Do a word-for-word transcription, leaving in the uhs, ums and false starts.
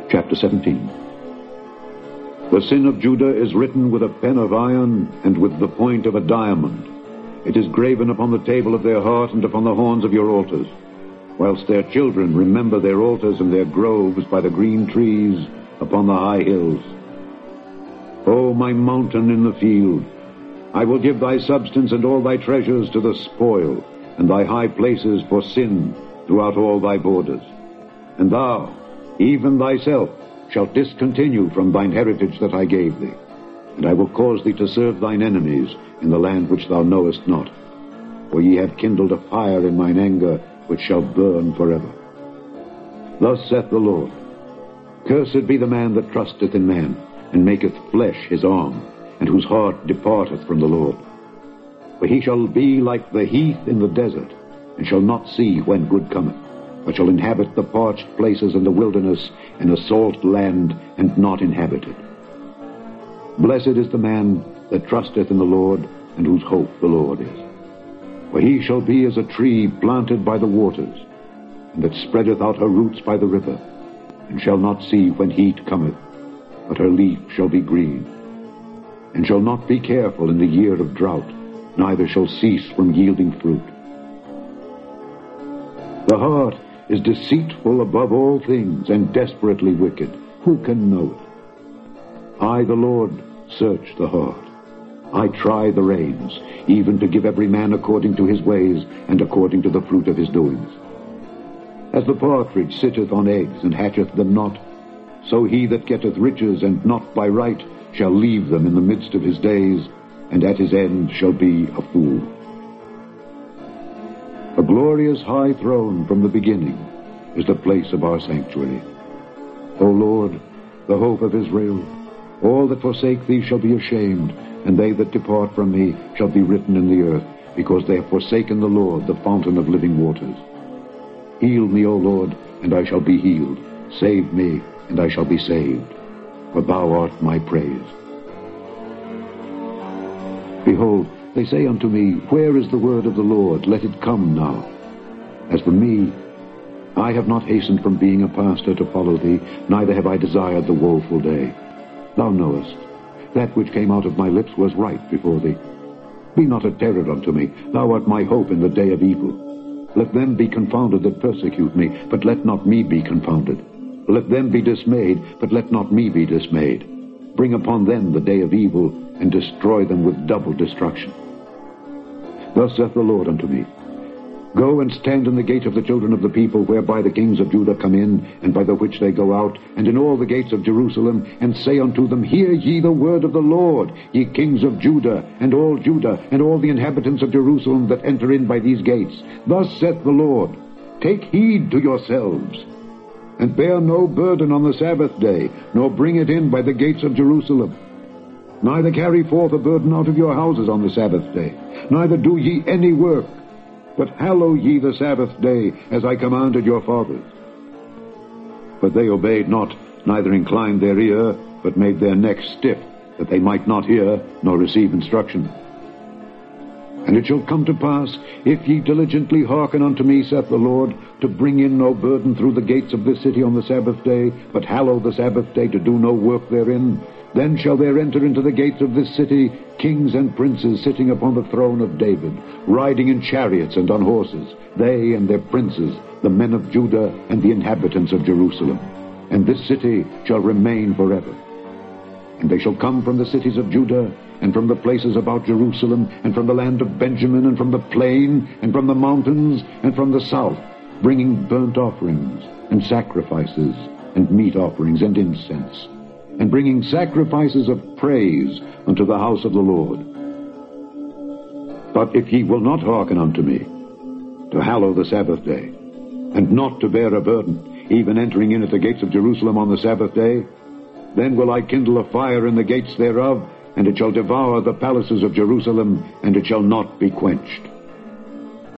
Chapter seventeen. The sin of Judah is written with a pen of iron and with the point of a diamond. It is graven upon the table of their heart and upon the horns of your altars, whilst their children remember their altars and their groves by the green trees upon the high hills. O my mountain in the field, I will give thy substance and all thy treasures to the spoil, and thy high places for sin throughout all thy borders. And thou, even thyself, shalt discontinue from thine heritage that I gave thee, and I will cause thee to serve thine enemies in the land which thou knowest not. For ye have kindled a fire in mine anger, which shall burn forever. Thus saith the Lord, Cursed be the man that trusteth in man, and maketh flesh his arm, and whose heart departeth from the Lord. For he shall be like the heath in the desert, and shall not see when good cometh, but shall inhabit the parched places in the wilderness, in a salt land, and not inhabited. Blessed is the man that trusteth in the Lord, and whose hope the Lord is. For he shall be as a tree planted by the waters, and that spreadeth out her roots by the river, and shall not see when heat cometh, but her leaf shall be green, and shall not be careful in the year of drought, neither shall cease from yielding fruit. The heart is deceitful above all things, and desperately wicked. Who can know it? I, the Lord, search the heart. I try the reins, even to give every man according to his ways, and according to the fruit of his doings. As the partridge sitteth on eggs, and hatcheth them not, so he that getteth riches, and not by right, shall leave them in the midst of his days, and at his end shall be a fool. A glorious high throne from the beginning is the place of our sanctuary. O Lord, the hope of Israel, all that forsake thee shall be ashamed, and they that depart from me shall be written in the earth, because they have forsaken the Lord, the fountain of living waters. Heal me, O Lord, and I shall be healed. Save me, and I shall be saved, for thou art my praise. Behold, they say unto me, Where is the word of the Lord? Let it come now. As for me, I have not hastened from being a pastor to follow thee, neither have I desired the woeful day. Thou knowest, that which came out of my lips was right before thee. Be not a terror unto me, thou art my hope in the day of evil. Let them be confounded that persecute me, but let not me be confounded. Let them be dismayed, but let not me be dismayed. Bring upon them the day of evil, and destroy them with double destruction. Thus saith the Lord unto me, Go and stand in the gate of the children of the people, whereby the kings of Judah come in, and by the which they go out, and in all the gates of Jerusalem, and say unto them, Hear ye the word of the Lord, ye kings of Judah, and all Judah, and all the inhabitants of Jerusalem that enter in by these gates. Thus saith the Lord, Take heed to yourselves, and bear no burden on the Sabbath day, nor bring it in by the gates of Jerusalem. Neither carry forth a burden out of your houses on the Sabbath day, neither do ye any work, but hallow ye the Sabbath day, as I commanded your fathers. But they obeyed not, neither inclined their ear, but made their necks stiff, that they might not hear, nor receive instruction. And it shall come to pass, if ye diligently hearken unto me, saith the Lord, to bring in no burden through the gates of this city on the Sabbath day, but hallow the Sabbath day to do no work therein, then shall there enter into the gates of this city kings and princes sitting upon the throne of David, riding in chariots and on horses, they and their princes, the men of Judah and the inhabitants of Jerusalem. And this city shall remain forever. And they shall come from the cities of Judah, and from the places about Jerusalem, and from the land of Benjamin, and from the plain, and from the mountains, and from the south, bringing burnt offerings, and sacrifices, and meat offerings, and incense, and bringing sacrifices of praise unto the house of the Lord. But if ye will not hearken unto me, to hallow the Sabbath day, and not to bear a burden, even entering in at the gates of Jerusalem on the Sabbath day, then will I kindle a fire in the gates thereof, and it shall devour the palaces of Jerusalem, and it shall not be quenched.